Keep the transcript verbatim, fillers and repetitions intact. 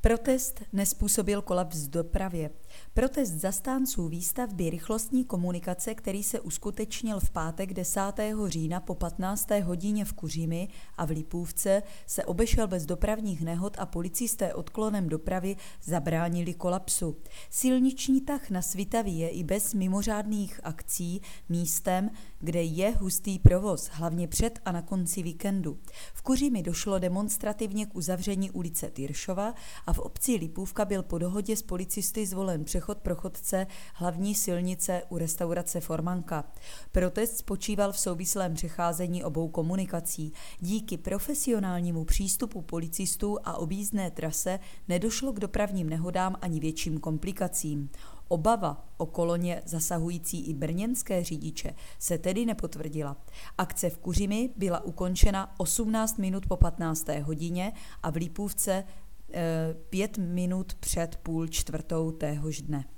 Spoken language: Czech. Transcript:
Protest nezpůsobil kolaps v dopravě. Protest zastánců výstavby rychlostní komunikace, který se uskutečnil v pátek desátého října po patnácté hodině v Kuřimi a v Lipůvce, se obešel bez dopravních nehod a policisté odklonem dopravy zabránili kolapsu. Silniční tah na Svitavy je i bez mimořádných akcí místem, kde je hustý provoz, hlavně před a na konci víkendu. V Kuřimi došlo demonstrativně k uzavření ulice Tyršova a v obci Lipůvka byl po dohodě s policisty zvolen přechod pro chodce hlavní silnice u restaurace Formanka. Protest spočíval v souvislém přecházení obou komunikací. Díky profesionálnímu přístupu policistů a objízdné trase nedošlo k dopravním nehodám ani větším komplikacím. Obava o koloně zasahující i brněnské řidiče se tedy nepotvrdila. Akce v Kuřimi byla ukončena osmnáct minut po patnácté hodině a v Lipůvce e, pět minut před půl čtvrtou téhož dne.